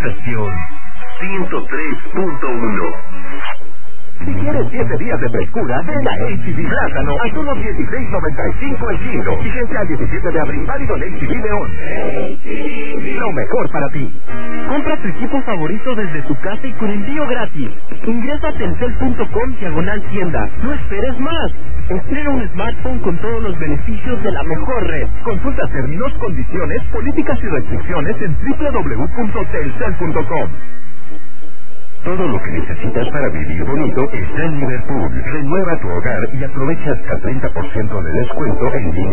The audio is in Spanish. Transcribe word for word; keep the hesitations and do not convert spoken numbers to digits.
Estación ciento tres punto uno. Si quieres siete días de frescura, ven a H E B Plátano a solo dieciséis noventa y cinco el kilo. Vigencia al diecisiete de abril, válido en H E B León. Lo mejor para ti. Compra tu equipo favorito desde tu casa y con envío gratis. Ingresa a telcel punto com diagonal tienda. No esperes más. Estrena un smartphone con todos los beneficios de la mejor red. Consulta términos, condiciones, políticas y restricciones en doble u doble u doble u punto telcel punto com. Todo lo que necesitas para vivir bonito está en Liverpool. Renueva tu hogar y aprovecha hasta treinta por ciento de descuento en línea.